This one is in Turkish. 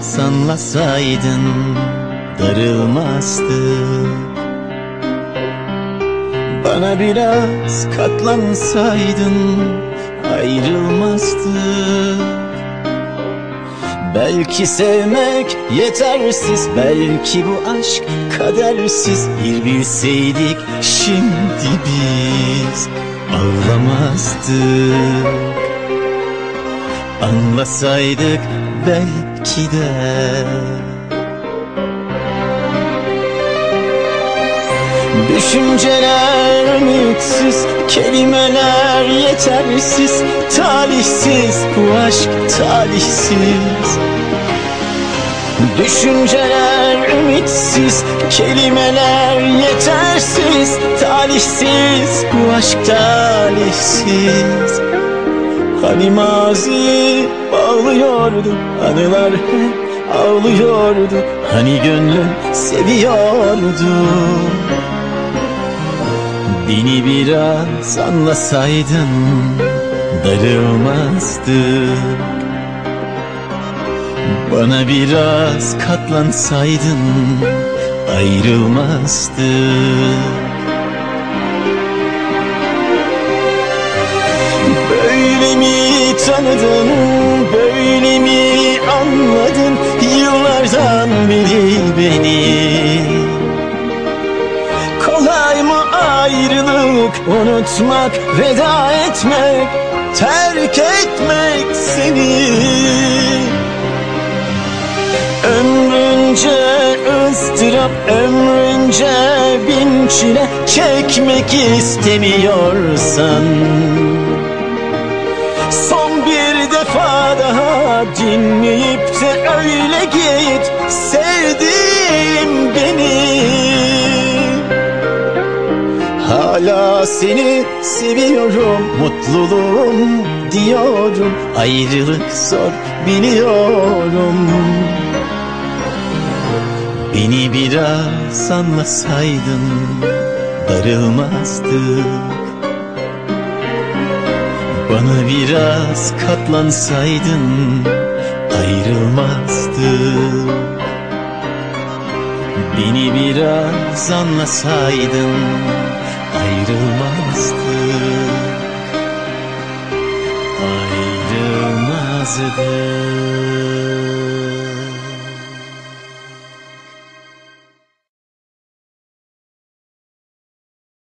anlasaydın darılmazdık. Bana biraz katlansaydın ayrılmazdık. Belki sevmek yetersiz, belki bu aşk kadersiz. Bir bilseydik şimdi biz ağlamazdık. Anlasaydık belki de. Düşünceler ümitsiz, kelimeler yetersiz. Talihsiz bu aşk, talihsiz. Düşünceler ümitsiz, kelimeler yetersiz. Talihsiz bu aşk, talihsiz. Hani maziyi bağlıyorduk, anılar hep ağlıyorduk. Hani gönlüm seviyordu. Beni biraz anlasaydın darılmazdık. Bana biraz katlansaydın ayrılmazdık. Böyle mi tanıdın, böyle mi anladın yıllardan beri beni? Kolay mı ayrılık, unutmak, veda etmek, terk etmek seni? Ömrünce ıstırap, ömrünce bin çile çekmek istemiyorsan, son bir defa daha dinleyip de öyle git, sevdiğim beni. Hala seni seviyorum, mutluluğum diyorum. Ayrılık zor biliyorum. Beni biraz anlasaydın darılmazdık. Bana biraz katlansaydın ayrılmazdık. Beni biraz anlasaydın ayrılmazdık. Ayrılmazdık.